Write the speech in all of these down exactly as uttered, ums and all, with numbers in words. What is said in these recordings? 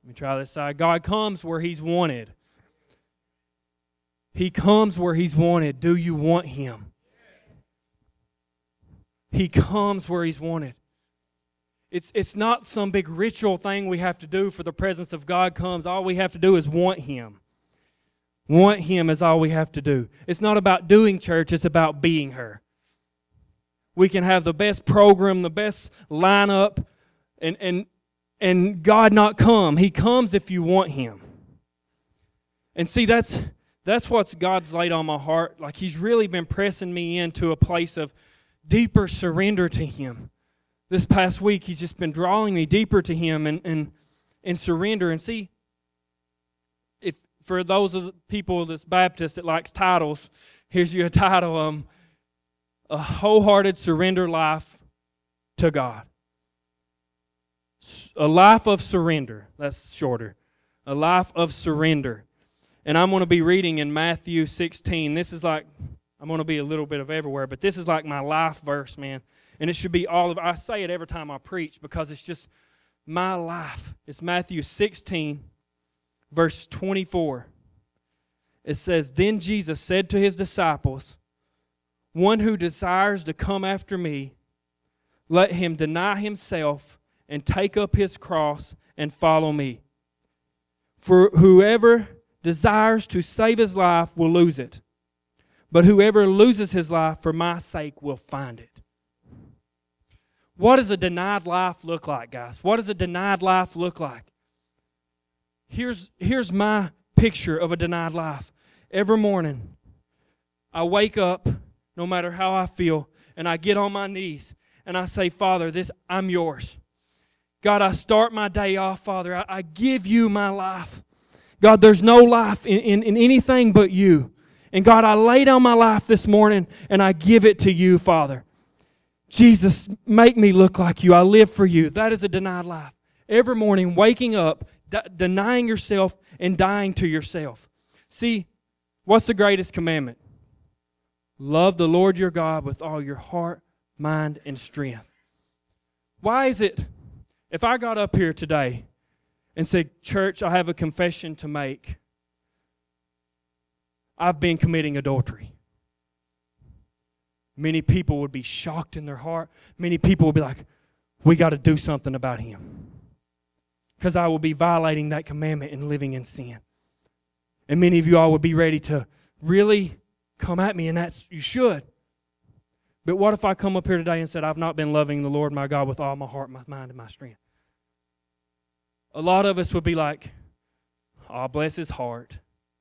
Let me try this side. God comes where He's wanted. He comes where He's wanted. Do you want Him? He comes where He's wanted. It's, it's not some big ritual thing we have to do for the presence of God comes. All we have to do is want Him. Want Him is all we have to do. It's not about doing church, it's about being her. We can have the best program, the best lineup, and, and, and God not come. He comes if you want Him. And see, that's, that's what God's laid on my heart. Like He's really been pressing me into a place of deeper surrender to Him. This past week, He's just been drawing me deeper to Him and, and, and surrender. And see, if for those of the people that's Baptist that likes titles, here's your title, um, A Wholehearted Surrender Life to God. A life of surrender. That's shorter. A life of surrender. And I'm going to be reading in Matthew sixteen. This is like, I'm going to be a little bit of everywhere, but this is like my life verse, man. And it should be all of, I say it every time I preach because it's just my life. It's Matthew sixteen, verse twenty-four. It says, Then Jesus said to His disciples, One who desires to come after me, let him deny himself and take up his cross and follow me. For whoever desires to save his life will lose it, but whoever loses his life for my sake will find it. What does a denied life look like, guys? What does a denied life look like? Here's, here's my picture of a denied life. Every morning, I wake up, no matter how I feel, and I get on my knees, and I say, Father, this I'm yours. God, I start my day off, Father. I, I give you my life. God, there's no life in, in, in anything but you. And God, I lay down my life this morning, and I give it to you, Father. Jesus, make me look like you. I live for you. That is a denied life. Every morning, waking up, de- denying yourself and dying to yourself. See, what's the greatest commandment? Love the Lord your God with all your heart, mind, and strength. Why is it, if I got up here today and said, Church, I have a confession to make. I've been committing adultery. Many people would be shocked in their heart. Many people would be like, we got to do something about him. Because I will be violating that commandment and living in sin. And many of you all would be ready to really come at me, and that's, you should. But what if I come up here today and said, I've not been loving the Lord my God with all my heart, my mind, and my strength? A lot of us would be like, oh, bless his heart.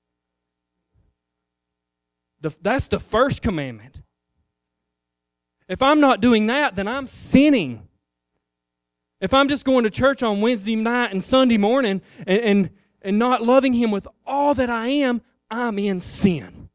The, that's the first commandment. If I'm not doing that, then I'm sinning. If I'm just going to church on Wednesday night and Sunday morning and, and, and not loving Him with all that I am, I'm in sin.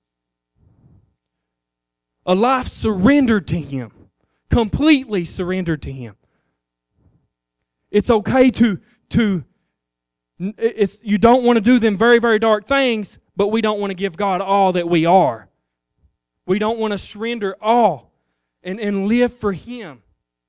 A life surrendered to Him. Completely surrendered to Him. It's okay to, to it's, you don't want to do them very, very dark things, but we don't want to give God all that we are. We don't want to surrender all and, and live for Him.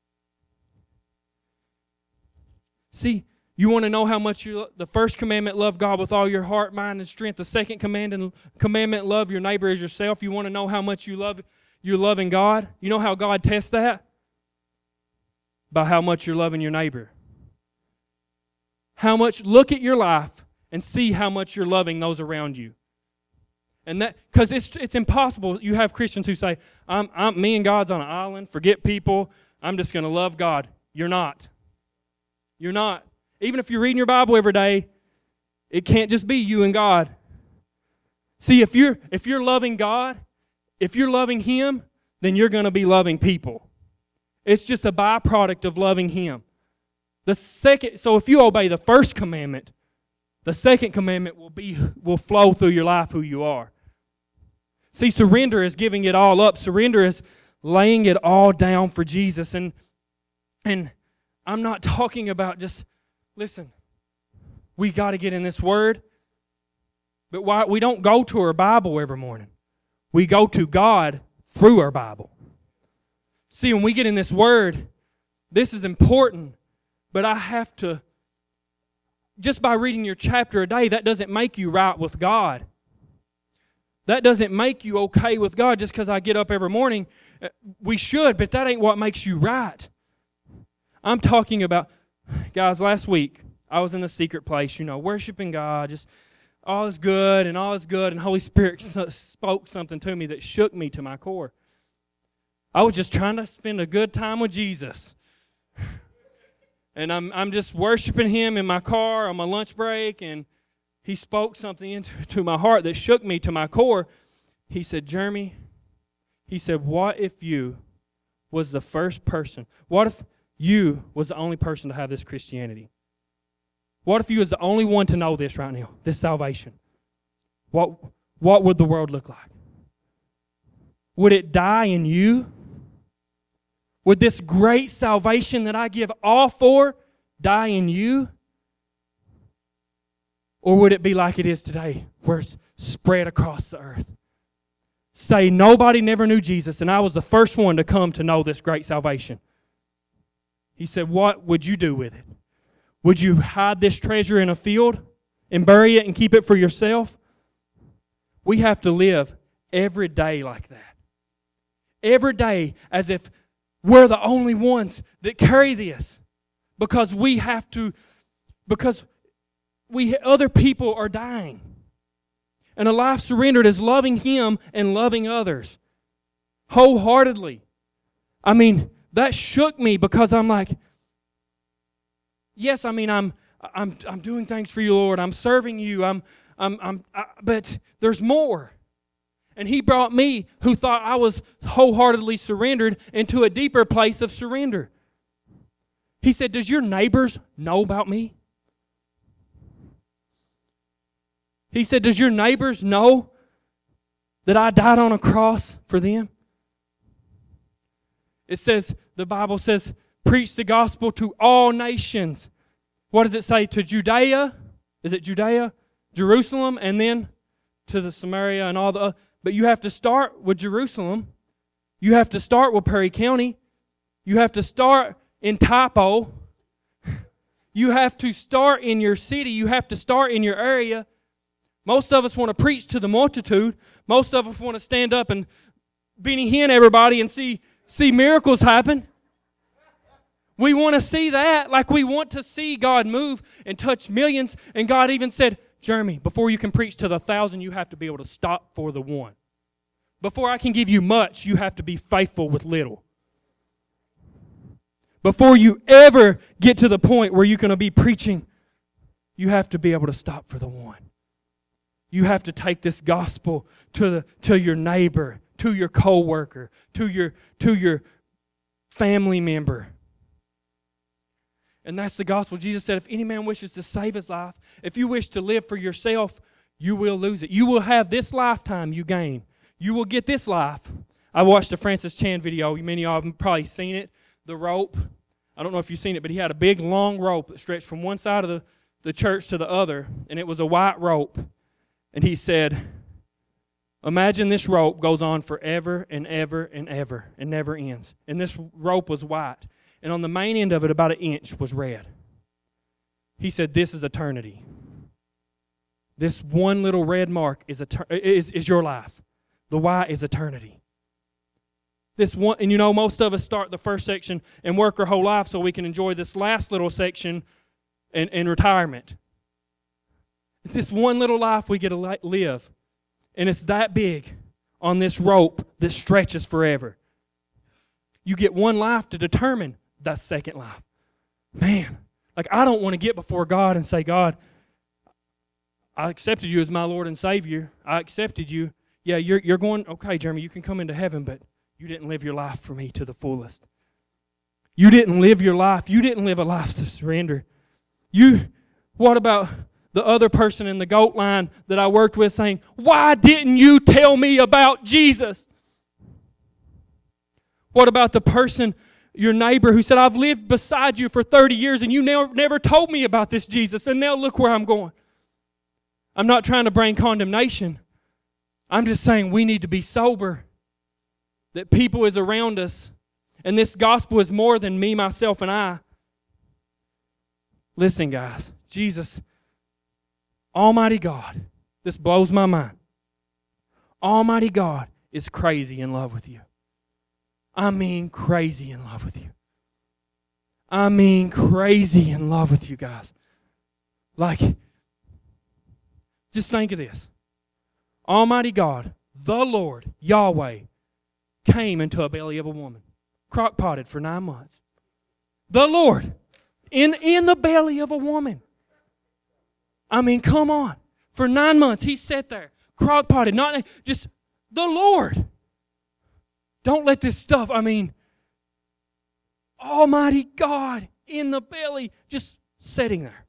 See, you want to know how much you, the first commandment, love God with all your heart, mind, and strength. The second commandment, commandment, love your neighbor as yourself. You want to know how much you love, you're loving God? You know how God tests that? By how much you're loving your neighbor. How much, look at your life and see how much you're loving those around you. And that, because it's it's impossible. You have Christians who say, I'm, I'm, me and God's on an island, forget people, I'm just going to love God. You're not. You're not. Even if you're reading your Bible every day, it can't just be you and God. See, if you're if you're loving God, if you're loving Him, then you're going to be loving people. It's just a byproduct of loving Him. The second, so if you obey the first commandment, the second commandment will be will flow through your life who you are. See, surrender is giving it all up. Surrender is laying it all down for Jesus. And and I'm not talking about just, listen, we got to get in this Word. But why we don't go to our Bible every morning. We go to God through our Bible. See, when we get in this Word, this is important, but I have to just by reading your chapter a day, that doesn't make you right with God. That doesn't make you okay with God just because I get up every morning. We should, but that ain't what makes you right. I'm talking about, guys, last week, I was in the secret place, you know, worshiping God, just all is good and all is good, and Holy Spirit spoke something to me that shook me to my core. I was just trying to spend a good time with Jesus. And I'm I'm just worshiping Him in my car on my lunch break, and He spoke something into to my heart that shook me to my core. He said, Jeremy, He said, what if you was the first person? What if you was the only person to have this Christianity? What if you was the only one to know this right now, this salvation? What, what would the world look like? Would it die in you? Would this great salvation that I give all for die in you? Or would it be like it is today, where it's spread across the earth? Say, nobody never knew Jesus, and I was the first one to come to know this great salvation. He said, what would you do with it? Would you hide this treasure in a field and bury it and keep it for yourself? We have to live every day like that. Every day as if we're the only ones that carry this. Because we have to, because we other people are dying. And a life surrendered is loving Him and loving others wholeheartedly. I mean, that shook me because I'm like, yes, I mean, I'm I'm I'm doing things for you, Lord. I'm serving you. I'm I'm I'm I, but there's more. And He brought me, who thought I was wholeheartedly surrendered, into a deeper place of surrender. He said, does your neighbors know about me? He said, does your neighbors know that I died on a cross for them? It says, the Bible says, preach the gospel to all nations. What does it say? To Judea? Is it Judea? Jerusalem, and then to the Samaria and all the other. But you have to start with Jerusalem. You have to start with Perry County. You have to start in Typo. You have to start in your city. You have to start in your area. Most of us want to preach to the multitude. Most of us want to stand up and Benny Hinn everybody and see, see miracles happen. We want to see that, like we want to see God move and touch millions. And God even said, Jeremy, before you can preach to the thousand, you have to be able to stop for the one. Before I can give you much, you have to be faithful with little. Before you ever get to the point where you're going to be preaching, you have to be able to stop for the one. You have to take this gospel to the to your neighbor, to your coworker, to your to your family member. And that's the gospel. Jesus said, if any man wishes to save his life, if you wish to live for yourself, you will lose it. You will have this lifetime you gain. You will get this life. I watched a Francis Chan video. Many of them probably seen it. The rope. I don't know if you've seen it, but he had a big, long rope that stretched from one side of the, the church to the other, and it was a white rope. And he said, imagine this rope goes on forever and ever and ever and never ends. And this rope was white. And on the main end of it, about an inch, was red. He said, this is eternity. This one little red mark is, etern- is, is your life. The white is eternity. This one, and you know, most of us start the first section and work our whole life so we can enjoy this last little section in, in retirement. It's this one little life we get to live. And it's that big on this rope that stretches forever. You get one life to determine that second life. Man, like I don't want to get before God and say, God, I accepted you as my Lord and Savior. I accepted you. Yeah, you're you're going, okay, Jeremy, you can come into heaven, but you didn't live your life for me to the fullest. You didn't live your life. You didn't live a life of surrender. You, what about the other person in the goat line that I worked with saying, why didn't you tell me about Jesus? What about the person, your neighbor, who said, I've lived beside you for thirty years and you never, never told me about this Jesus, and now look where I'm going. I'm not trying to bring condemnation. I'm just saying we need to be sober. That people is around us, and this gospel is more than me, myself, and I. Listen, guys, Jesus, Almighty God, this blows my mind. Almighty God is crazy in love with you. I mean crazy in love with you. I mean crazy in love with you guys. Like, just think of this. Almighty God, the Lord, Yahweh, came into a belly of a woman, crock-potted for nine months. The Lord, in, in the belly of a woman. I mean, come on. For nine months, He sat there, crock-potted, not just the Lord. Don't let this stuff, I mean, Almighty God in the belly, just sitting there.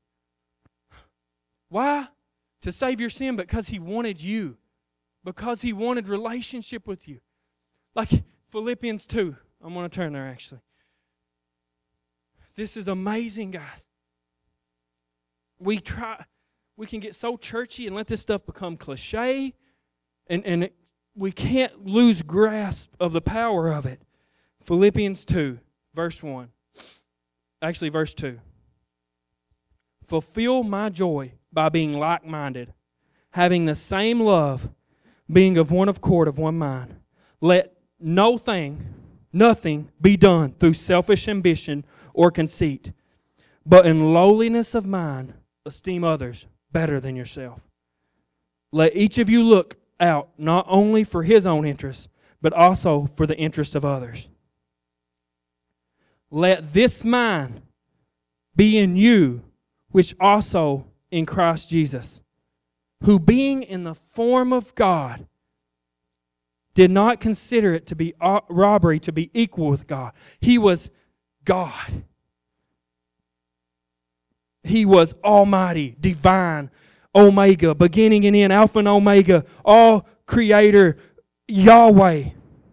Why? To save your sin, because He wanted you. Because He wanted relationship with you. Like Philippians two. I'm going to turn there actually. This is amazing, guys. We try, we can get so churchy and let this stuff become cliche, and, and it, we can't lose grasp of the power of it. Philippians two, verse one. Actually, verse two. Fulfill my joy by being like-minded, having the same love, being of one accord, of one mind. Let no thing, nothing be done through selfish ambition or conceit, but in lowliness of mind, esteem others better than yourself. Let each of you look out not only for his own interests, but also for the interest of others. Let this mind be in you, which also in Christ Jesus, who being in the form of God, did not consider it to be robbery to be equal with God. He was God. He was almighty, divine, Omega, beginning and end, Alpha and Omega, all creator, Yahweh.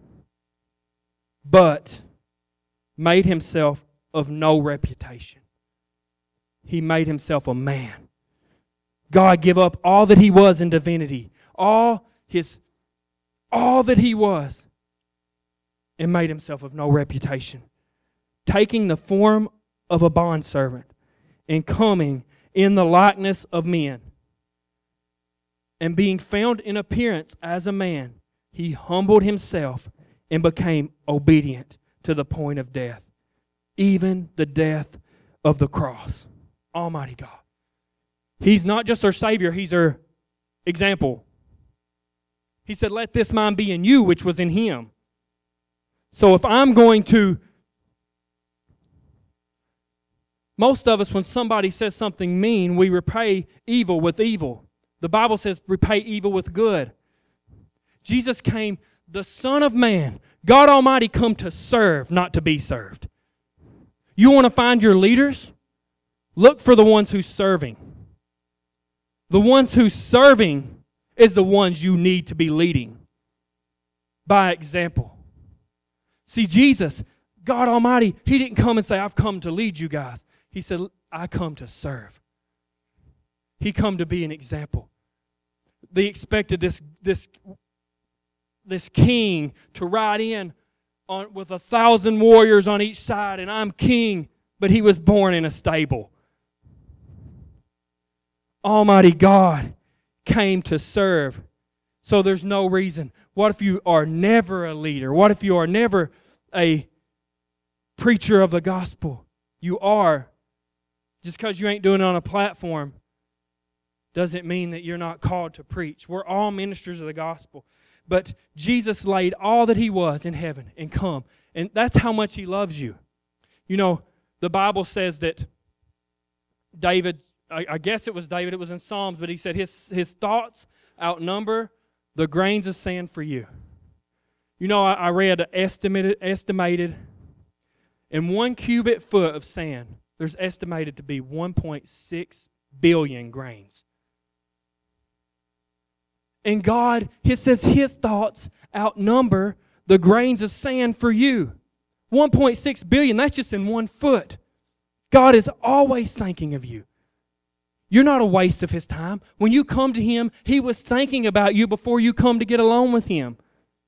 But made Himself of no reputation. He made Himself a man. God gave up all that He was in divinity, all His, all that He was, and made Himself of no reputation, taking the form of a bondservant and coming in the likeness of men. And being found in appearance as a man, He humbled Himself and became obedient to the point of death, even the death of the cross. Almighty God. He's not just our Savior, He's our example. He said, let this mind be in you, which was in Him. So if I'm going to... Most of us, when somebody says something mean, we repay evil with evil. The Bible says repay evil with good. Jesus came, the Son of Man, God Almighty, come to serve, not to be served. You want to find your leaders? Look for the ones who's serving. The ones who's serving is the ones you need to be leading by example. See, Jesus, God Almighty, He didn't come and say, I've come to lead you guys. He said, I come to serve. He come to be an example. They expected this, this, this king to ride in on, with a thousand warriors on each side, and I'm king, but He was born in a stable. Almighty God came to serve. So there's no reason. What if you are never a leader? What if you are never a preacher of the gospel? You are. Just because you ain't doing it on a platform doesn't mean that you're not called to preach. We're all ministers of the gospel. But Jesus laid all that He was in heaven and come. And that's how much He loves you. You know, the Bible says that David, I, I guess it was David, it was in Psalms, but he said his, his thoughts outnumber the grains of sand for you. You know, I, I read estimated, estimated in one cubic foot of sand, there's estimated to be one point six billion grains. And God, it says His thoughts outnumber the grains of sand for you. one point six billion, that's just in one foot. God is always thinking of you. You're not a waste of His time. When you come to Him, He was thinking about you before you come to get alone with Him.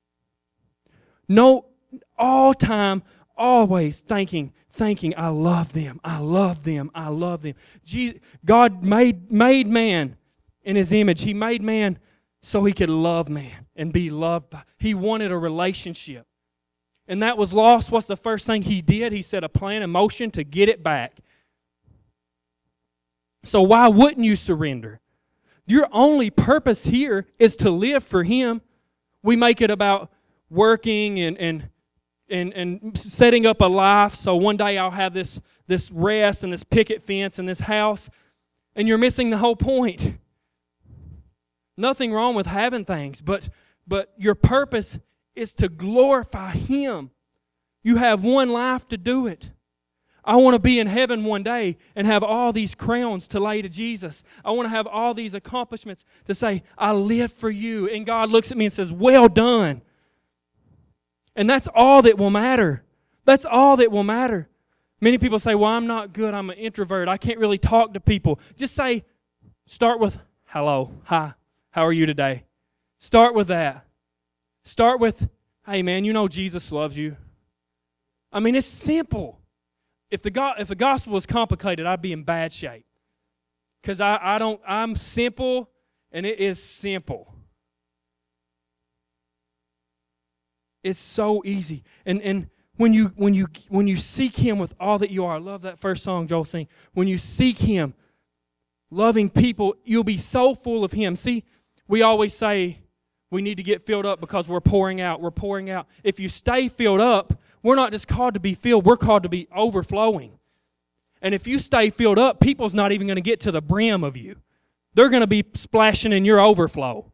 No, all time, always thinking, thinking, I love them, I love them, I love them. Jesus, God made, made man in His image. He made man so He could love man and be loved by. He wanted a relationship. And that was lost. What's the first thing He did? He set a plan in motion to get it back. So why wouldn't you surrender? Your only purpose here is to live for Him. We make it about working and and and, and setting up a life. So one day I'll have this, this rest and this picket fence and this house. And you're missing the whole point. Nothing wrong with having things, but but your purpose is to glorify Him. You have one life to do it. I want to be in heaven one day and have all these crowns to lay to Jesus. I want to have all these accomplishments to say, I live for You. And God looks at me and says, well done. And that's all that will matter. That's all that will matter. Many people say, well, I'm not good. I'm an introvert. I can't really talk to people. Just say, start with, hello, hi, how are you today? Start with that. Start with, hey man, you know Jesus loves you. I mean, it's simple. If the go- if the gospel was complicated, I'd be in bad shape. Because I, I don't, I'm simple, and it is simple. It's so easy. And and when you when you when you seek Him with all that you are, I love that first song Joel sang. When you seek Him, loving people, you'll be so full of Him. See, we always say we need to get filled up because we're pouring out. We're pouring out. If you stay filled up, we're not just called to be filled, we're called to be overflowing. And if you stay filled up, people's not even going to get to the brim of you. They're going to be splashing in your overflow.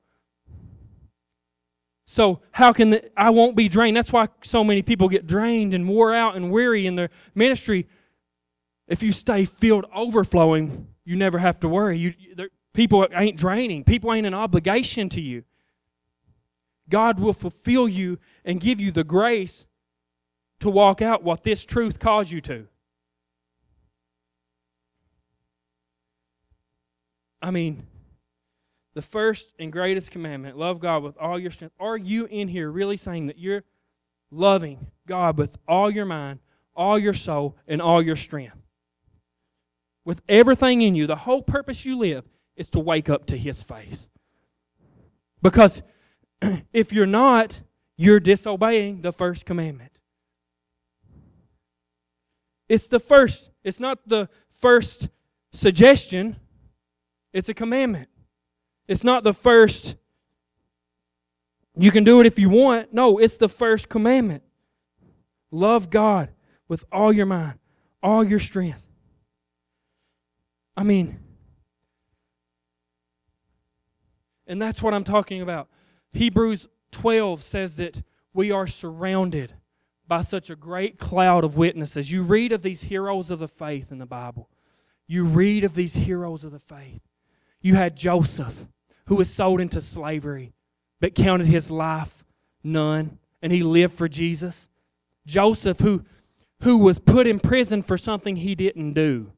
So how can the, I won't be drained? That's why so many people get drained and wore out and weary in their ministry. If you stay filled overflowing, you never have to worry. You, people ain't draining. People ain't an obligation to you. God will fulfill you and give you the grace to walk out what this truth calls you to. I mean, the first and greatest commandment, love God with all your strength. Are you in here really saying that you're loving God with all your mind, all your soul, and all your strength? With everything in you, the whole purpose you live is to wake up to His face. Because if you're not, you're disobeying the first commandment. It's the first. It's not the first suggestion. It's a commandment. It's not the first, you can do it if you want. No, it's the first commandment. Love God with all your mind, all your strength. I mean, and that's what I'm talking about. Hebrews twelve says that we are surrounded by such a great cloud of witnesses. You read of these heroes of the faith in the Bible. You read of these heroes of the faith. You had Joseph, who was sold into slavery, but counted his life none, and he lived for Jesus. Joseph, who, who was put in prison for something he didn't do.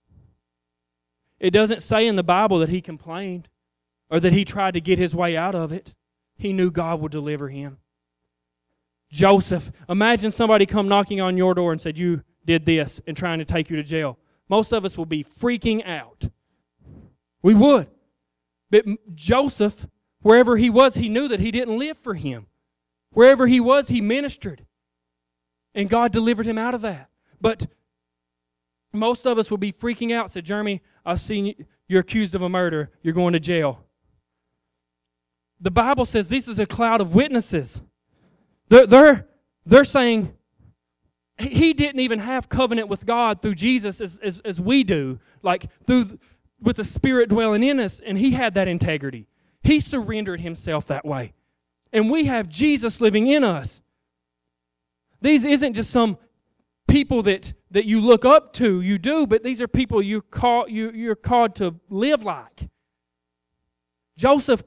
It doesn't say in the Bible that he complained or that he tried to get his way out of it. He knew God would deliver him. Joseph, imagine somebody come knocking on your door and said, you did this, and trying to take you to jail. Most of us will be freaking out. We would. But Joseph, wherever he was, he knew that he didn't live for him. Wherever he was, he ministered. And God delivered him out of that. But most of us will be freaking out. Said, Jeremy, I've seen you. You're accused of a murder. You're going to jail. The Bible says this is a cloud of witnesses. They're, they're, they're saying he didn't even have covenant with God through Jesus as, as, as we do. Like through with the Spirit dwelling in us, and he had that integrity. He surrendered himself that way. And we have Jesus living in us. These isn't just some people that, that you look up to, you do, but these are people you call, you, you're called to live like. Joseph,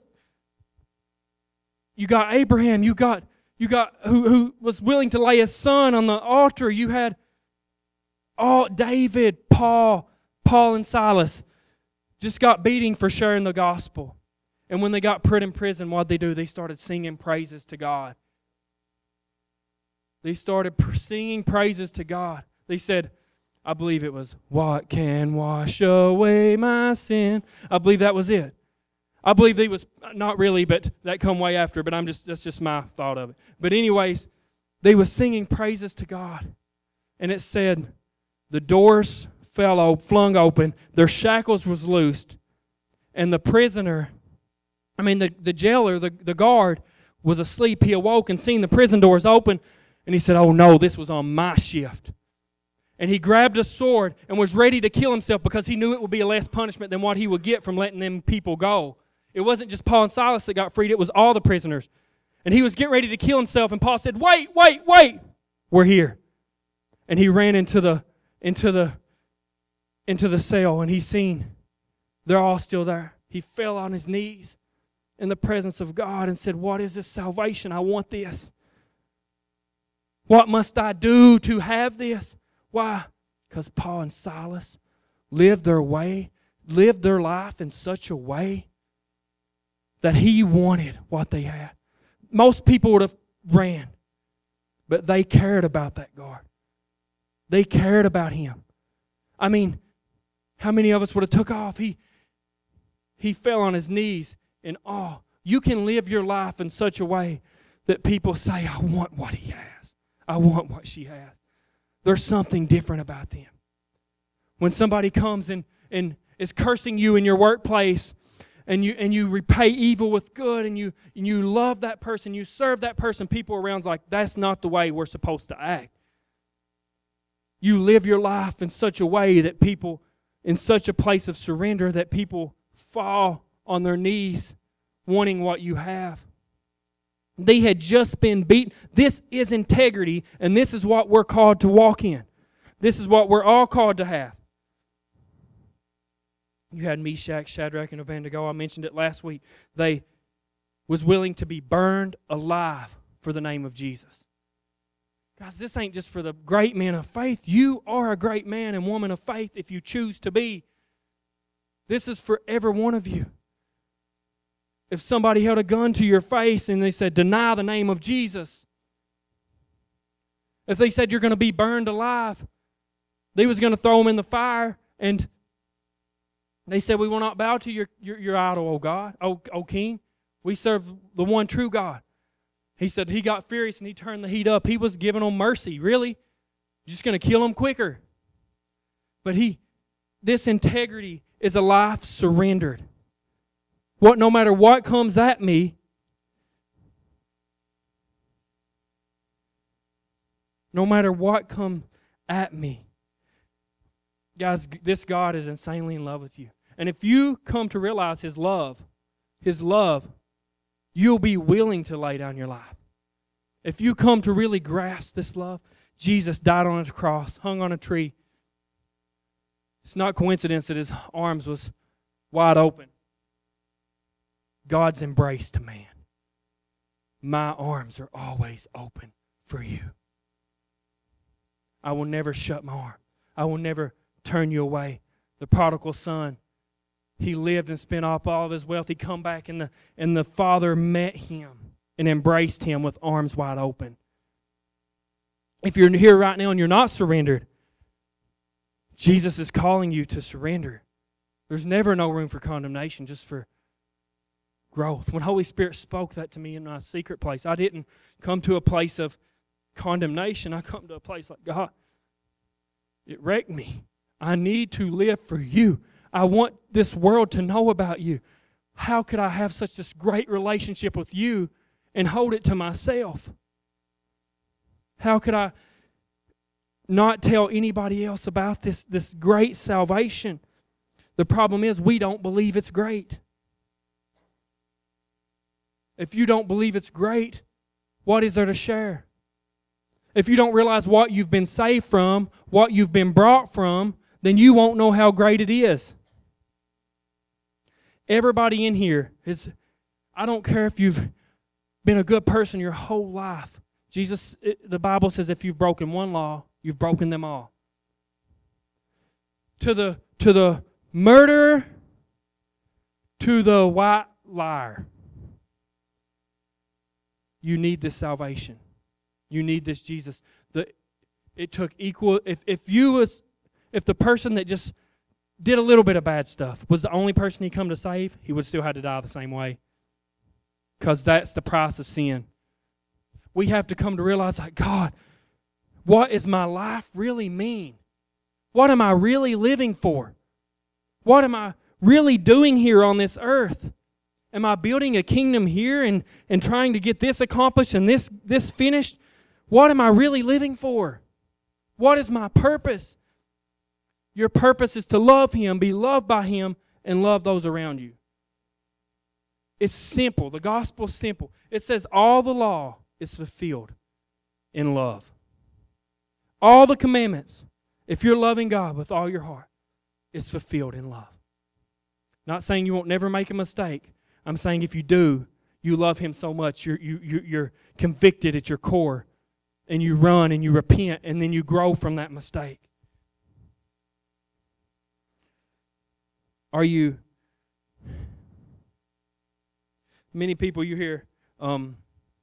you got Abraham, you got, you got who, who was willing to lay his son on the altar. You had all David, Paul, Paul and Silas. Just got beating for sharing the gospel. And when they got put in prison, what did they do? They started singing praises to God. They started singing praises to God. They said, I believe it was, what can wash away my sin? I believe that was it. I believe he was, not really, but that come way after, but I'm just, that's just my thought of it. But anyways, they was singing praises to God. And it said, the doors fell, flung open, their shackles was loosed, and the prisoner, I mean the, the jailer, the, the guard, was asleep. He awoke and seen the prison doors open, and he said, oh no, this was on my shift. And he grabbed a sword and was ready to kill himself because he knew it would be a less punishment than what he would get from letting them people go. It wasn't just Paul and Silas that got freed, it was all the prisoners. And he was getting ready to kill himself, and Paul said, wait, wait, wait, we're here. And he ran into the into the into the cell, and he seen they're all still there. He fell on his knees in the presence of God and said, what is this salvation? I want this. What must I do to have this? Why? Because Paul and Silas lived their way, lived their life in such a way that he wanted what they had. Most people would have ran, but they cared about that guard. They cared about him. I mean, how many of us would have took off? He, he fell on his knees in awe. You can live your life in such a way that people say, I want what he has. I want what she has. There's something different about them. When somebody comes and, and is cursing you in your workplace, and you and you repay evil with good, and you and you love that person, you serve that person, people around's like, that's not the way we're supposed to act. You live your life in such a way that people, in such a place of surrender, that people fall on their knees wanting what you have. They had just been beaten. This is integrity, and this is what we're called to walk in. This is what we're all called to have. You had Meshach, Shadrach, and Abednego. I mentioned it last week. They was willing to be burned alive for the name of Jesus. Guys, this ain't just for the great men of faith. You are a great man and woman of faith if you choose to be. This is for every one of you. If somebody held a gun to your face and they said, deny the name of Jesus. If they said you're going to be burned alive, they was going to throw them in the fire, and they said, we will not bow to your, your, your idol, O God, O, o King. We serve the one true God. He said he got furious and he turned the heat up. He was giving them mercy. Really? You're just going to kill them quicker. But he, this integrity is a life surrendered. What, no matter what comes at me, no matter what comes at me, guys, this God is insanely in love with you. And if you come to realize His love, His love, you'll be willing to lay down your life. If you come to really grasp this love, Jesus died on a cross, hung on a tree. It's not coincidence that His arms was wide open. God's embrace to man. My arms are always open for you. I will never shut my arm. I will never turn you away. The prodigal son, he lived and spent off all of his wealth. He come back and the, and the father met him and embraced him with arms wide open. If you're here right now and you're not surrendered, Jesus is calling you to surrender. There's never no room for condemnation, just for growth. When Holy Spirit spoke that to me in my secret place, I didn't come to a place of condemnation. I come to a place like, God, it wrecked me. I need to live for you. I want this world to know about you. How could I have such this great relationship with you and hold it to myself? How could I not tell anybody else about this, this great salvation? The problem is we don't believe it's great. If you don't believe it's great, what is there to share? If you don't realize what you've been saved from, what you've been brought from, then you won't know how great it is. Everybody in here is, I don't care if you've been a good person your whole life. Jesus, it, the Bible says if you've broken one law, you've broken them all. To the, to the murderer, to the white liar, you need this salvation. You need this Jesus. The, it took equal, if, if you was, if the person that just did a little bit of bad stuff, was the only person he come to save, he would still have to die the same way. Because that's the price of sin. We have to come to realize, like, God, what does my life really mean? What am I really living for? What am I really doing here on this earth? Am I building a kingdom here and, and trying to get this accomplished and this, this finished? What am I really living for? What is my purpose? Your purpose is to love Him, be loved by Him, and love those around you. It's simple. The gospel is simple. It says all the law is fulfilled in love. All the commandments, if you're loving God with all your heart, is fulfilled in love. Not saying you won't never make a mistake. I'm saying if you do, you love Him so much, you're, you, you, you're convicted at your core, and you run and you repent, and then you grow from that mistake. Are you... Many people you hear, um,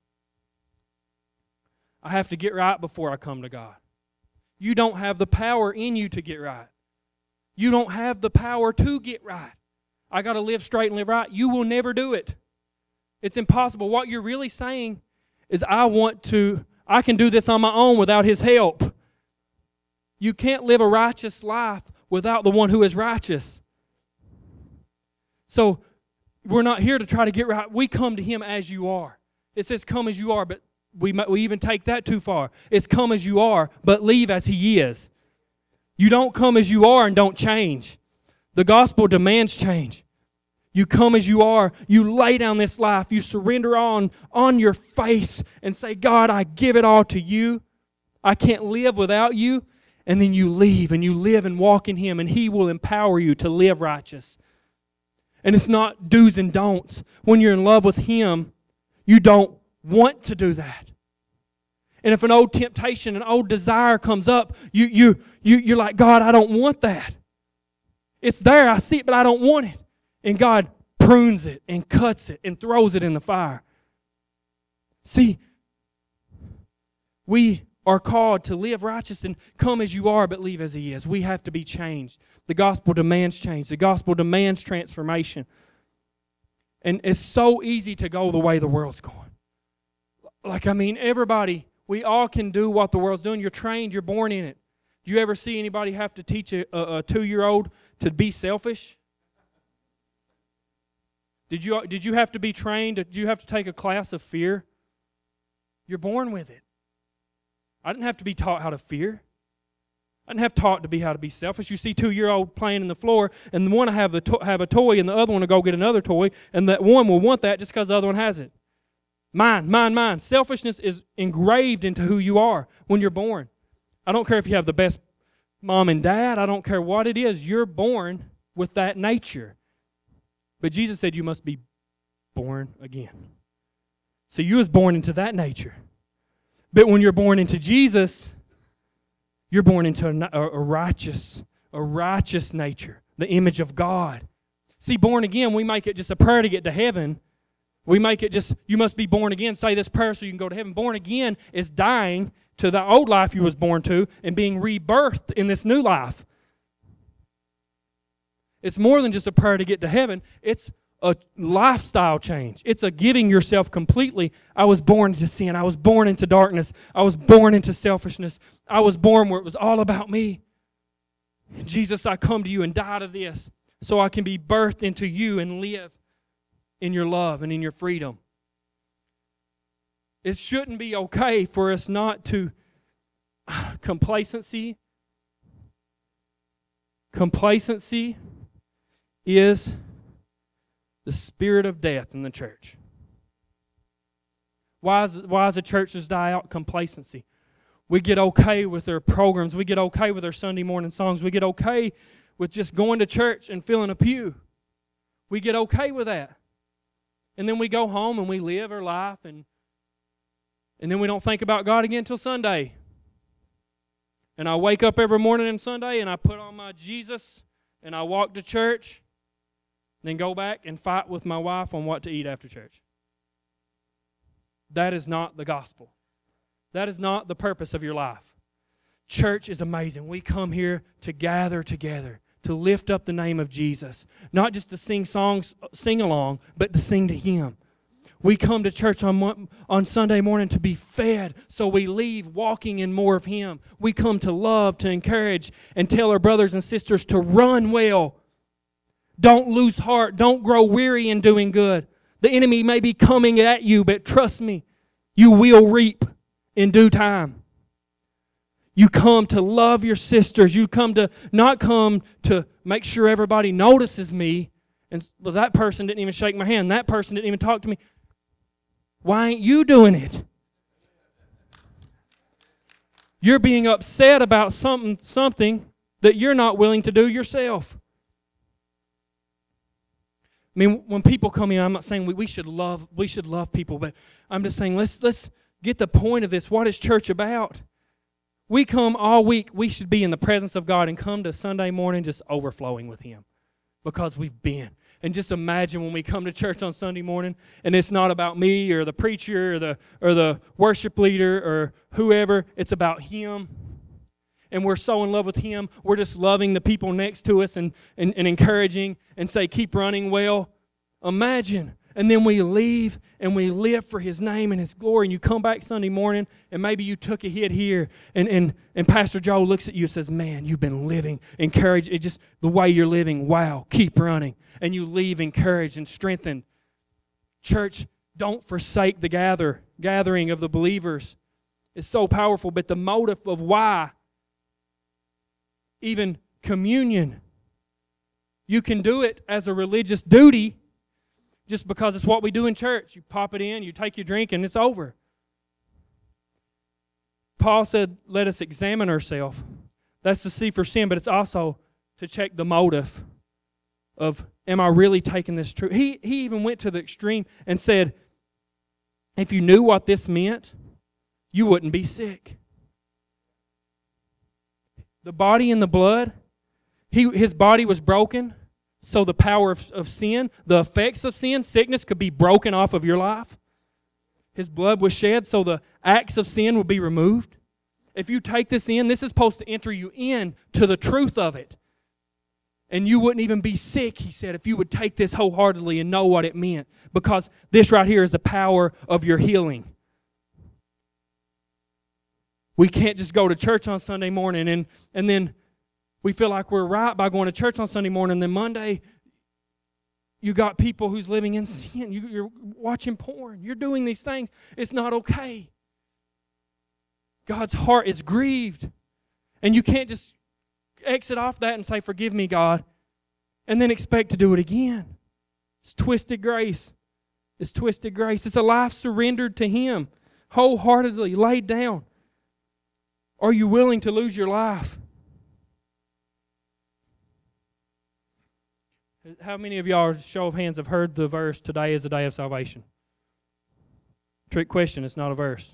I have to get right before I come to God. You don't have the power in you to get right. You don't have the power to get right. I got to live straight and live right. You will never do it. It's impossible. What you're really saying is I want to, I can do this on my own without His help. You can't live a righteous life without the one who is righteous. So, we're not here to try to get right. We come to Him as you are. It says come as you are, but we we even take that too far. It's come as you are, but leave as He is. You don't come as you are and don't change. The gospel demands change. You come as you are. You lay down this life. You surrender on, on your face and say, God, I give it all to You. I can't live without You. And then you leave and you live and walk in Him, and He will empower you to live righteous. And it's not do's and don'ts. When you're in love with Him, you don't want to do that. And if an old temptation, an old desire comes up, you, you, you, you're like, God, I don't want that. It's there, I see it, but I don't want it. And God prunes it and cuts it and throws it in the fire. See, we are called to live righteous and come as you are, but leave as He is. We have to be changed. The gospel demands change. The gospel demands transformation. And it's so easy to go the way the world's going. Like, I mean, everybody, we all can do what the world's doing. You're trained, you're born in it. Do you ever see anybody have to teach a, a, a two-year-old to be selfish? Did you, did you have to be trained? Did you have to take a class of fear? You're born with it. I didn't have to be taught how to fear. I didn't have taught to be how to be selfish. You see two-year-old playing in the floor, and the one will have, the to- have a toy, and the other one will go get another toy, and that one will want that just because the other one has it. Mine, mine, mine. Selfishness is engraved into who you are when you're born. I don't care if you have the best mom and dad. I don't care what it is. You're born with that nature. But Jesus said you must be born again. So you was born into that nature. But when you're born into Jesus, you're born into a, a righteous, a righteous nature, the image of God. See, born again, we make it just a prayer to get to heaven. We make it just, you must be born again. Say this prayer so you can go to heaven. Born again is dying to the old life you was born to and being rebirthed in this new life. It's more than just a prayer to get to heaven. It's a lifestyle change. It's a giving yourself completely. I was born into sin. I was born into darkness. I was born into selfishness. I was born where it was all about me. Jesus, I come to You and die to this so I can be birthed into You and live in Your love and in Your freedom. It shouldn't be okay for us not to complacency. Complacency is the spirit of death in the church. Why is, why is the church just die out? Complacency. We get okay with their programs. We get okay with their Sunday morning songs. We get okay with just going to church and filling a pew. We get okay with that. And then we go home and we live our life, and, and then we don't think about God again until Sunday. And I wake up every morning on Sunday and I put on my Jesus and I walk to church, then go back and fight with my wife on what to eat after church. That is not the gospel. That is not the purpose of your life. Church is amazing. We come here to gather together, to lift up the name of Jesus. Not just to sing songs, sing along, but to sing to Him. We come to church on, on Sunday morning to be fed, so we leave walking in more of Him. We come to love, to encourage, and tell our brothers and sisters to run well. Don't lose heart. Don't grow weary in doing good. The enemy may be coming at you, but trust me, you will reap in due time. You come to love your sisters. You come to not come to make sure everybody notices me. And well, that person didn't even shake my hand. That person didn't even talk to me. Why ain't you doing it? You're being upset about something, something that you're not willing to do yourself. I mean, when people come in, I'm not saying we, we should love we should love people, but I'm just saying let's let's get the point of this. What is church about? We come all week, we should be in the presence of God and come to Sunday morning just overflowing with Him because we've been. And just imagine when we come to church on Sunday morning and it's not about me or the preacher or the or the worship leader or whoever. It's about Him. And we're so in love with Him, we're just loving the people next to us and, and, and encouraging and say, keep running well. Imagine. And then we leave and we live for His name and His glory. And you come back Sunday morning and maybe you took a hit here. And, and, and Pastor Joe looks at you and says, man, you've been living encouraged. It just the way you're living, wow, keep running. And you leave encouraged and strengthened. Church, don't forsake the gather gathering of the believers. It's so powerful. But the motive of why, even communion, you can do it as a religious duty just because it's what we do in church. You pop it in, you take your drink, and it's over. Paul said, let us examine ourselves. That's to see for sin, but it's also to check the motive of, am I really taking this true? He, he even went to the extreme and said, if you knew what this meant, you wouldn't be sick. The body and the blood, he, his body was broken, so the power of, of sin, the effects of sin, sickness could be broken off of your life. His blood was shed, so the acts of sin would be removed. If you take this in, this is supposed to enter you in to the truth of it. And you wouldn't even be sick, he said, if you would take this wholeheartedly and know what it meant. Because this right here is the power of your healing. We can't just go to church on Sunday morning and, and then we feel like we're right by going to church on Sunday morning. And then Monday, you got people who's living in sin. You, you're watching porn. You're doing these things. It's not okay. God's heart is grieved. And you can't just exit off that and say, forgive me, God, and then expect to do it again. It's twisted grace. It's twisted grace. It's a life surrendered to Him, wholeheartedly laid down. Are you willing to lose your life? How many of y'all, show of hands, have heard the verse, today is the day of salvation? Trick question, it's not a verse.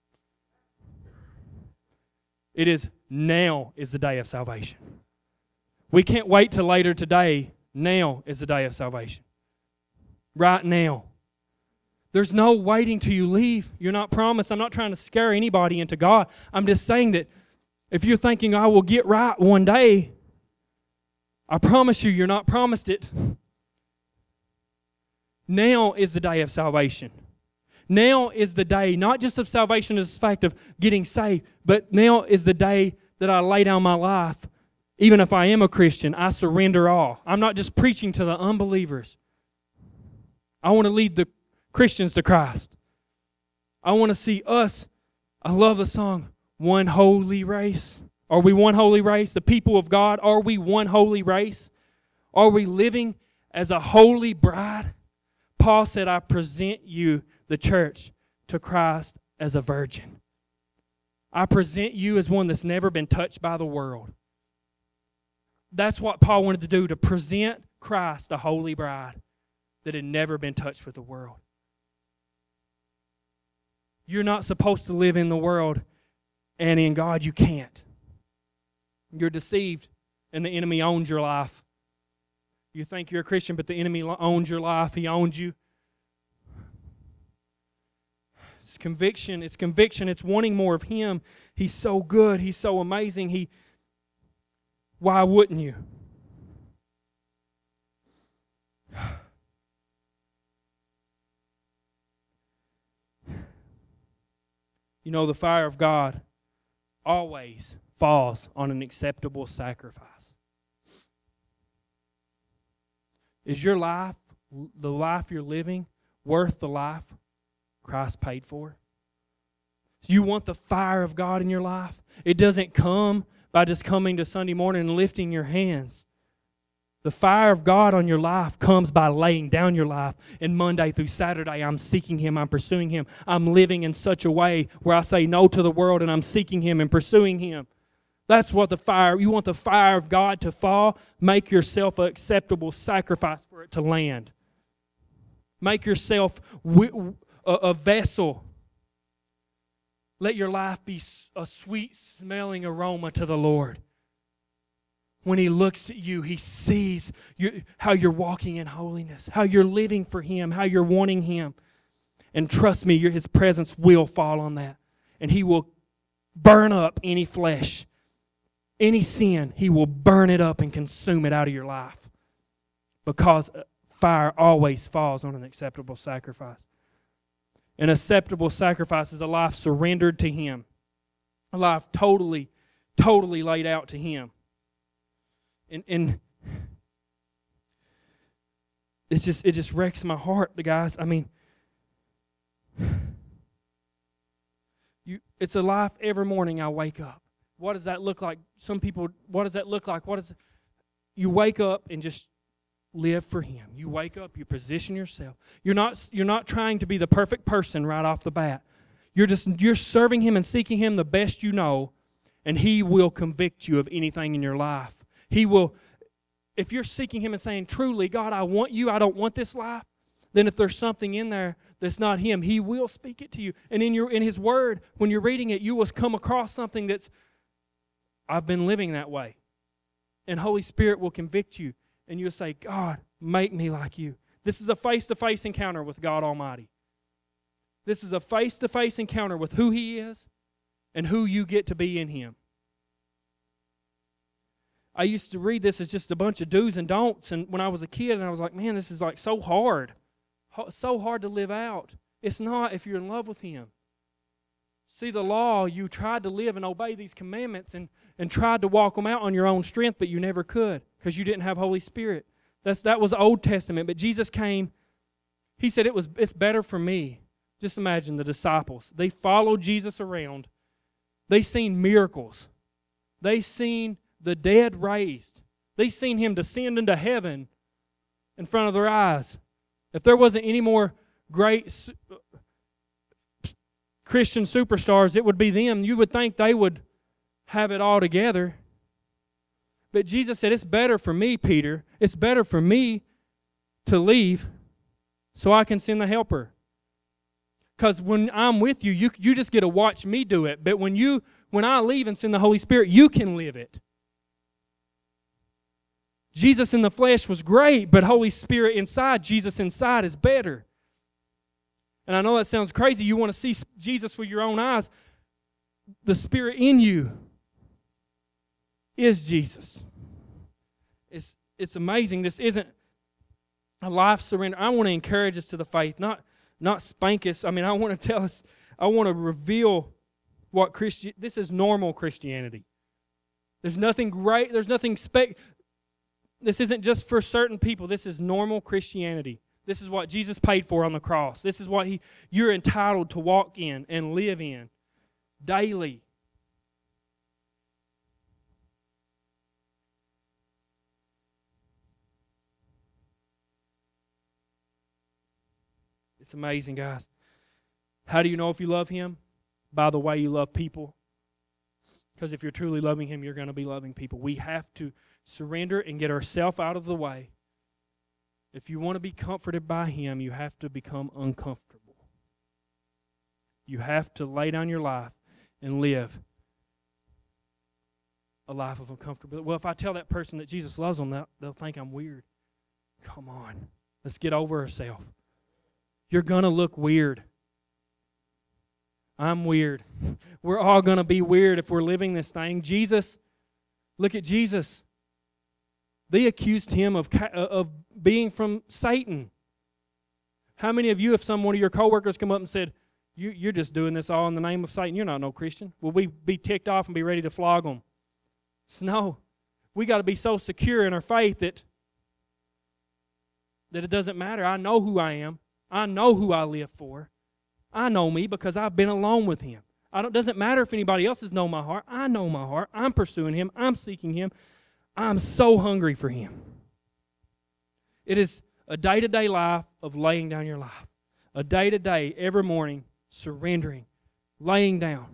It is now is the day of salvation. We can't wait till later today. Now is the day of salvation. Right now. There's no waiting till you leave. You're not promised. I'm not trying to scare anybody into God. I'm just saying that if you're thinking, I will get right one day, I promise you, you're not promised it. Now is the day of salvation. Now is the day, not just of salvation as a fact of getting saved, but now is the day that I lay down my life. Even if I am a Christian, I surrender all. I'm not just preaching to the unbelievers. I want to lead the Christians to Christ. I want to see us, I love the song, one holy race. Are we one holy race? The people of God, are we one holy race? Are we living as a holy bride? Paul said, I present you, the church, to Christ as a virgin. I present you as one that's never been touched by the world. That's what Paul wanted to do, to present Christ, a holy bride, that had never been touched with the world. You're not supposed to live in the world, and in God you can't. You're deceived, and the enemy owns your life. You think you're a Christian, but the enemy owns your life. He owns you. It's conviction. It's conviction. It's wanting more of Him. He's so good. He's so amazing. He. Why wouldn't you? You know, the fire of God always falls on an acceptable sacrifice. Is your life, the life you're living, worth the life Christ paid for? So you want the fire of God in your life? It doesn't come by just coming to Sunday morning and lifting your hands. The fire of God on your life comes by laying down your life. And Monday through Saturday, I'm seeking Him, I'm pursuing Him. I'm living in such a way where I say no to the world and I'm seeking Him and pursuing Him. That's what the fire, you want the fire of God to fall, make yourself an acceptable sacrifice for it to land. Make yourself a vessel. Let your life be a sweet smelling aroma to the Lord. When He looks at you, He sees you, how you're walking in holiness, how you're living for Him, how you're wanting Him. And trust me, your, His presence will fall on that. And He will burn up any flesh, any sin. He will burn it up and consume it out of your life. Because fire always falls on an acceptable sacrifice. An acceptable sacrifice is a life surrendered to Him. A life totally, totally laid out to Him. And, and it's just it just wrecks my heart, the guys. I mean, you it's a life every morning I wake up. What does that look like? Some people, what does that look like? What is you wake up and just live for Him. You wake up, you position yourself. You're not you're not trying to be the perfect person right off the bat. You're just you're serving Him and seeking Him the best you know, and He will convict you of anything in your life. He will, if you're seeking Him and saying, truly, God, I want you, I don't want this life, then if there's something in there that's not Him, He will speak it to you. And in your in His Word, when you're reading it, you will come across something that's, I've been living that way. And Holy Spirit will convict you. And you'll say, God, make me like you. This is a face-to-face encounter with God Almighty. This is a face-to-face encounter with who He is and who you get to be in Him. I used to read this as just a bunch of do's and don'ts, and when I was a kid, and I was like, man, this is like so hard. So hard to live out. It's not if you're in love with Him. See, the law, you tried to live and obey these commandments and, and tried to walk them out on your own strength, but you never could because you didn't have Holy Spirit. That's That was the Old Testament, but Jesus came. He said, it was it's better for me. Just imagine the disciples. They followed Jesus around. They seen miracles. They seen the dead raised. They seen Him descend into heaven in front of their eyes. If there wasn't any more great Christian superstars, it would be them. You would think they would have it all together. But Jesus said, it's better for me, Peter. It's better for me to leave so I can send the helper. Because when I'm with you, you, you just get to watch me do it. But when you when I leave and send the Holy Spirit, you can live it. Jesus in the flesh was great, but Holy Spirit inside, Jesus inside is better. And I know that sounds crazy. You want to see Jesus with your own eyes. The Spirit in you is Jesus. It's, it's amazing. This isn't a life surrender. I want to encourage us to the faith, not, not spank us. I mean, I want to tell us, I want to reveal what Christian, this is normal Christianity. There's nothing great, there's nothing spec. This isn't just for certain people. This is normal Christianity. This is what Jesus paid for on the cross. This is what he you're entitled to walk in and live in daily. It's amazing, guys. How do you know if you love Him? By the way you love people. Because if you're truly loving Him, you're going to be loving people. We have to surrender and get ourselves out of the way. If you want to be comforted by Him, you have to become uncomfortable. You have to lay down your life and live a life of uncomfortability. Well, if I tell that person that Jesus loves them, they'll, they'll think I'm weird. Come on. Let's get over ourselves. You're going to look weird. I'm weird. We're all going to be weird if we're living this thing. Jesus, look at Jesus. They accused Him of, of being from Satan. How many of you, if some one of your coworkers come up and said, You, you're just doing this all in the name of Satan. You're not no Christian. Will we be ticked off and be ready to flog them? So no. We got to be so secure in our faith that, that it doesn't matter. I know who I am. I know who I live for. I know me because I've been alone with Him. I don't, doesn't matter if anybody else has known my heart. I know my heart. I'm pursuing Him. I'm seeking Him. I'm so hungry for Him. It is a day-to-day life of laying down your life. A day-to-day, every morning, surrendering, laying down.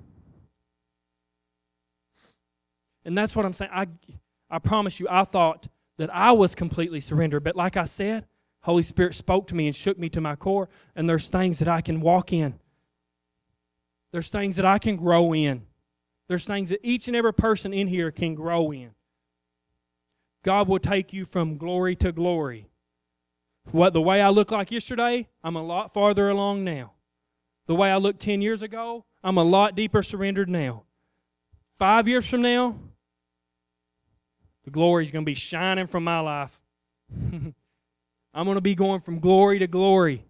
And that's what I'm saying. I, I promise you, I thought that I was completely surrendered. But like I said, Holy Spirit spoke to me and shook me to my core. And there's things that I can walk in. There's things that I can grow in. There's things that each and every person in here can grow in. God will take you from glory to glory. What the way I look like yesterday, I'm a lot farther along now. The way I looked ten years ago, I'm a lot deeper surrendered now. Five years from now, the glory is going to be shining from my life. I'm going to be going from glory to glory.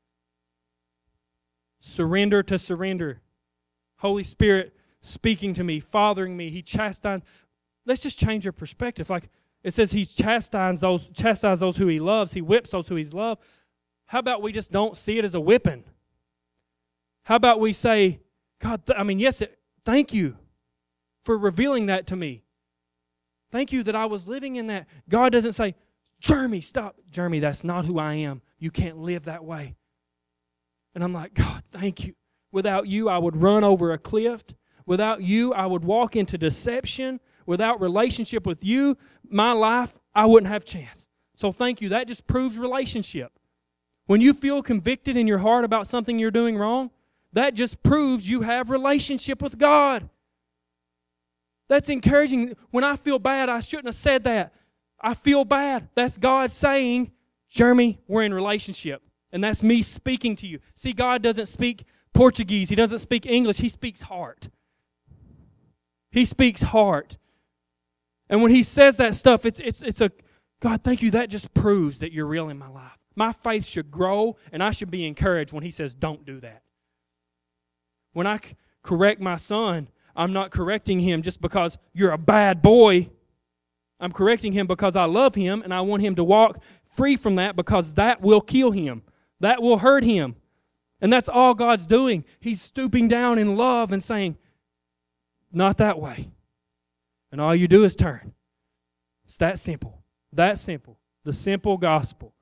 Surrender to surrender. Holy Spirit speaking to me, fathering me. He chastised. Let's just change your perspective. Like it says, He chastises those, chastises those who He loves. He whips those who He's loved. How about we just don't see it as a whipping? How about we say, God, th- I mean, yes, it, thank you for revealing that to me. Thank you that I was living in that. God doesn't say, Jeremy, stop. Jeremy, that's not who I am. You can't live that way. And I'm like, God, thank you. Without you, I would run over a cliff. Without you, I would walk into deception. Without relationship with you, my life, I wouldn't have a chance. So thank you. That just proves relationship. When you feel convicted in your heart about something you're doing wrong, that just proves you have relationship with God. That's encouraging. When I feel bad, I shouldn't have said that. I feel bad. That's God saying, Jeremy, we're in relationship. And that's me speaking to you. See, God doesn't speak Portuguese. He doesn't speak English. He speaks heart. He speaks heart. And when He says that stuff, it's it's it's a, God, thank you. That just proves that you're real in my life. My faith should grow, and I should be encouraged when He says, don't do that. When I c- correct my son, I'm not correcting him just because you're a bad boy. I'm correcting him because I love him, and I want him to walk free from that because that will kill him. That will hurt him. And that's all God's doing. He's stooping down in love and saying, not that way. And all you do is turn. It's that simple. That simple. The simple gospel.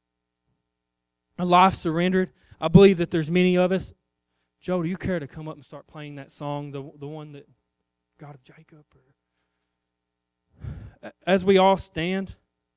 A life surrendered. I believe that there's many of us. Joe, do you care to come up and start playing that song, the, the one that God of Jacob? Or... As we all stand,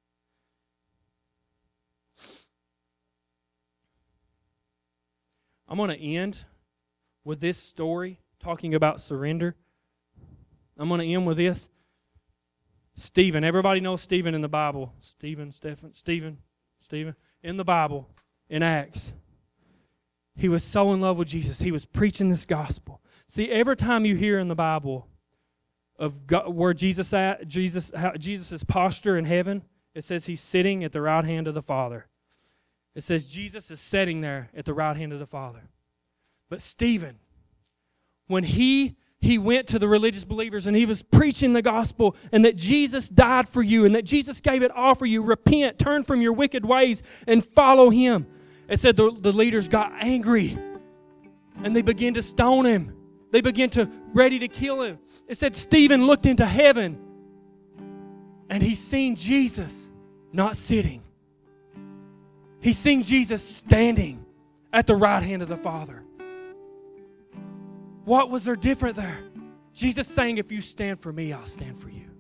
I'm going to end with this story talking about surrender. I'm going to end with this. Stephen. Everybody knows Stephen in the Bible. Stephen, Stephen, Stephen, Stephen. In the Bible, in Acts. He was so in love with Jesus. He was preaching this gospel. See, every time you hear in the Bible of God, where Jesus at, Jesus, how, Jesus' posture in heaven, it says He's sitting at the right hand of the Father. It says Jesus is sitting there at the right hand of the Father. But Stephen, when he he went to the religious believers and he was preaching the gospel and that Jesus died for you and that Jesus gave it all for you, repent, turn from your wicked ways and follow Him. It said the, the leaders got angry and they began to stone him. They began to ready to kill him. It said Stephen looked into heaven and he seen Jesus not sitting. He seen Jesus standing at the right hand of the Father. What was there different there? Jesus saying, if you stand for me, I'll stand for you.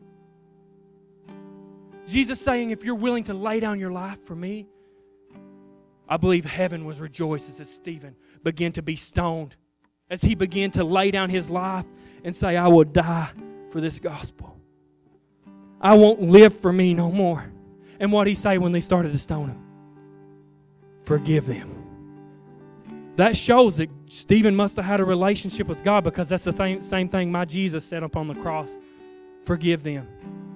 Jesus saying, if you're willing to lay down your life for me, I believe heaven was rejoiced as Stephen began to be stoned, as he began to lay down his life and say, I will die for this gospel. I won't live for me no more. And what did he say when they started to stone him? Forgive them. That shows that Stephen must have had a relationship with God, because that's the th- same thing my Jesus said up on the cross. Forgive them.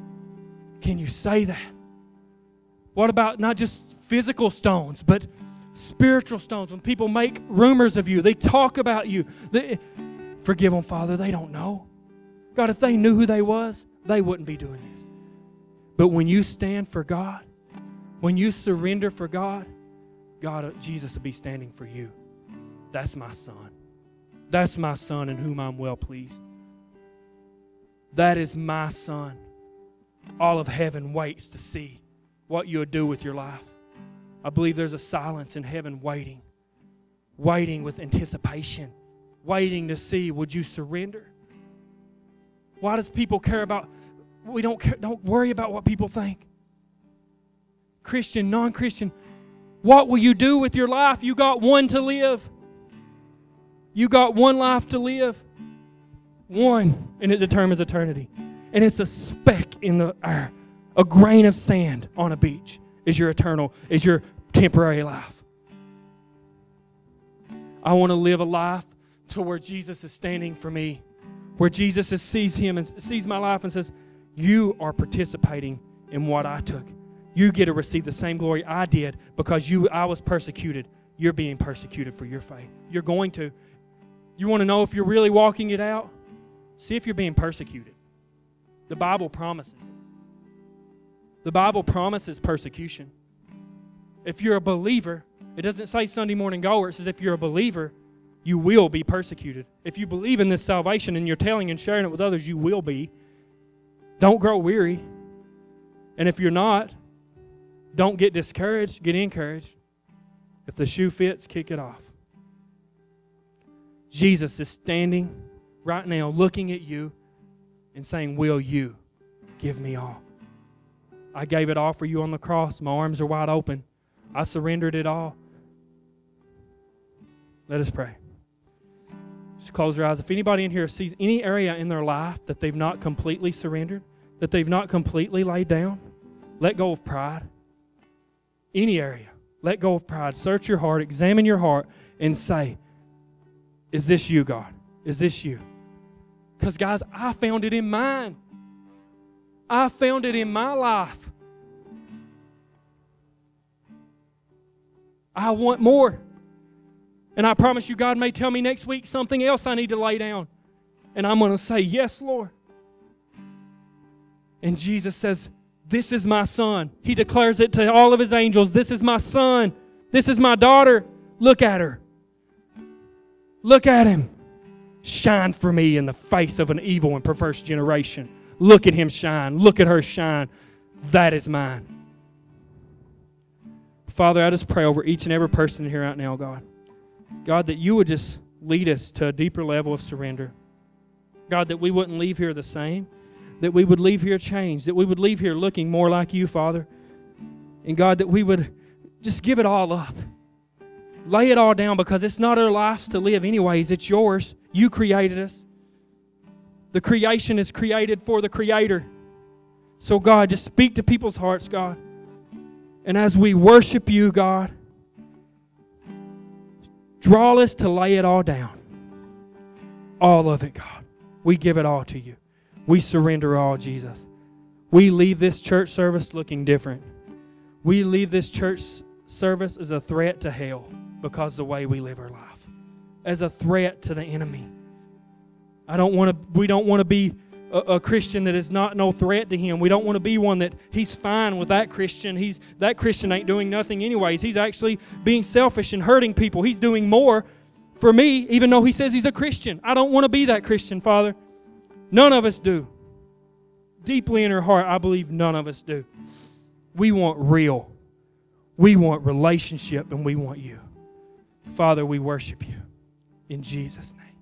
Can you say that? What about not just physical stones, but Spiritual stones. When people make rumors of you, they talk about you. They, forgive them, Father. They don't know. God, if they knew who they was, they wouldn't be doing this. But when you stand for God, when you surrender for God, God, Jesus will be standing for you. That's my son. That's my son in whom I'm well pleased. That is my son. All of heaven waits to see what you'll do with your life. I believe there's a silence in heaven waiting, waiting with anticipation, waiting to see, would you surrender? Why does people care about, we don't care, don't worry about what people think. Christian, non-Christian, what will you do with your life? You got one to live. You got one life to live. One, and it determines eternity. And it's a speck in the air. A grain of sand on a beach is your eternal, is your temporary life. I want to live a life to where Jesus is standing for me, where Jesus is, sees him and sees my life and says, you are participating in what I took. You get to receive the same glory I did because you, I was persecuted. You're being persecuted for your faith. You're going to. You want to know if you're really walking it out? See if you're being persecuted. The Bible promises it. The Bible promises persecution. If you're a believer, it doesn't say Sunday morning goer. It says if you're a believer, you will be persecuted. If you believe in this salvation and you're telling and sharing it with others, you will be. Don't grow weary. And if you're not, don't get discouraged. Get encouraged. If the shoe fits, kick it off. Jesus is standing right now looking at you and saying, will you give me all? I gave it all for you on the cross. My arms are wide open. I surrendered it all. Let us pray. Just close your eyes. If anybody in here sees any area in their life that they've not completely surrendered, that they've not completely laid down, let go of pride. Any area. Let go of pride. Search your heart. Examine your heart and say, is this you, God? Is this you? Because, guys, I found it in mine. I found it in my life. I want more. And I promise you, God may tell me next week something else I need to lay down. And I'm going to say, yes, Lord. And Jesus says, this is my son. He declares it to all of his angels. This is my son. This is my daughter. Look at her. Look at him. Shine for me in the face of an evil and perverse generation. Look at him shine. Look at her shine. That is mine. Father, I just pray over each and every person here right now, God. God, that you would just lead us to a deeper level of surrender. God, that we wouldn't leave here the same. That we would leave here changed. That we would leave here looking more like you, Father. And God, that we would just give it all up. Lay it all down because it's not our lives to live anyways. It's yours. You created us. The creation is created for the Creator. So God, just speak to people's hearts, God. And as we worship you, God, draw us to lay it all down. All of it, God. We give it all to you. We surrender all, Jesus. We leave this church service looking different. We leave this church service as a threat to hell because of the way we live our life. As a threat to the enemy. I don't want to. We don't want to be a, a Christian that is not no threat to him. We don't want to be one that he's fine with that Christian. He's that Christian ain't doing nothing anyways. He's actually being selfish and hurting people. He's doing more for me, even though he says he's a Christian. I don't want to be that Christian, Father. None of us do. Deeply in our heart, I believe none of us do. We want real. We want relationship, and we want you. Father, we worship you. In Jesus' name.